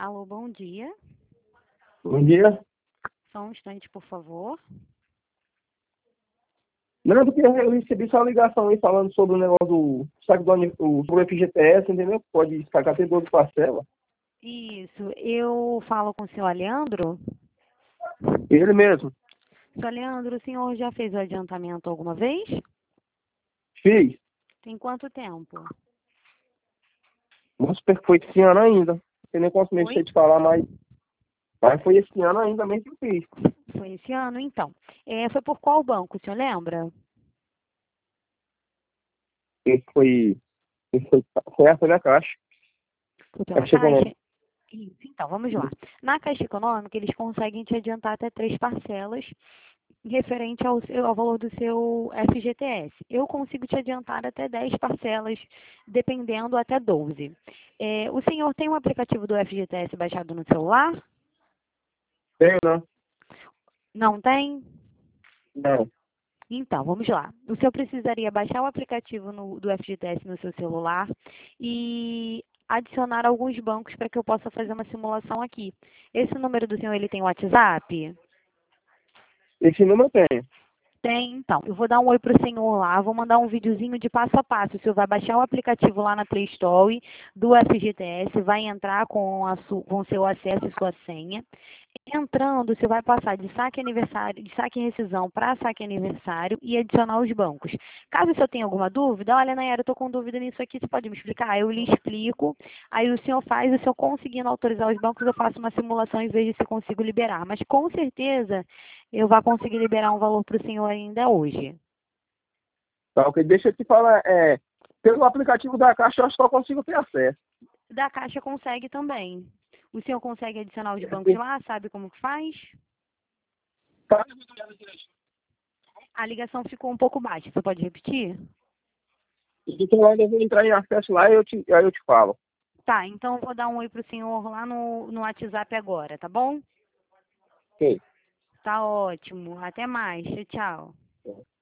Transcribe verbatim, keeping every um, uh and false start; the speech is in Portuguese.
Alô, bom dia. Bom dia. Só um instante, por favor. Não, porque eu recebi só uma ligação aí falando sobre o negócio do saque do ani- o, sobre o F G T S, entendeu? Pode sacar até doze parcelas. Isso, eu falo com o senhor Leandro. Ele mesmo. Senhor Leandro, o senhor já fez o adiantamento alguma vez? Fiz. Tem quanto tempo? Vamos supor que foi esse ano ainda. Não sei nem quantos meses Foi? sei te falar, mas, mas foi esse ano ainda mesmo que eu fiz. Foi esse ano, então. É, foi por qual banco, o senhor lembra? Esse foi, esse foi, foi essa da Caixa. Foi pela Caixa Caixa? Econômica. Isso, então, vamos lá. Na Caixa Econômica, eles conseguem te adiantar até três parcelas referente ao, seu- ao valor do seu F G T S. Eu consigo te adiantar até dez parcelas, dependendo até doze. É, o senhor tem um aplicativo do F G T S baixado no celular? Tenho, não? Não tem? Não. Então, vamos lá. O senhor precisaria baixar o aplicativo no- do F G T S no seu celular e adicionar alguns bancos para que eu possa fazer uma simulação aqui. Esse número do senhor, ele tem WhatsApp? Esse número eu tenho. Tem, então. Eu vou dar um oi pro senhor lá, vou mandar um videozinho de passo a passo. O senhor vai baixar o aplicativo lá na Play Store do F G T S, vai entrar com a su, com seu acesso e sua senha. Entrando, você vai passar de saque aniversário, de saque e rescisão para saque aniversário e adicionar os bancos. Caso o senhor tenha alguma dúvida, olha, Nayara, eu estou com dúvida nisso aqui, você pode me explicar? Eu lhe explico, aí o senhor faz, o senhor conseguindo autorizar os bancos, eu faço uma simulação e vejo se consigo liberar. Mas com certeza eu vou conseguir liberar um valor para o senhor ainda hoje. Tá, ok. Deixa eu te falar, é, pelo aplicativo da Caixa eu só consigo ter acesso. Da Caixa consegue também. O senhor consegue adicionar os bancos lá? Sabe como que faz? Tá? A ligação ficou um pouco baixa. Você pode repetir? Então ainda vou entrar em acesso lá e eu te, aí eu te falo. Tá, então eu vou dar um oi pro senhor lá no, no WhatsApp agora, tá bom? Ok. Tá ótimo. Até mais. Tchau, tchau.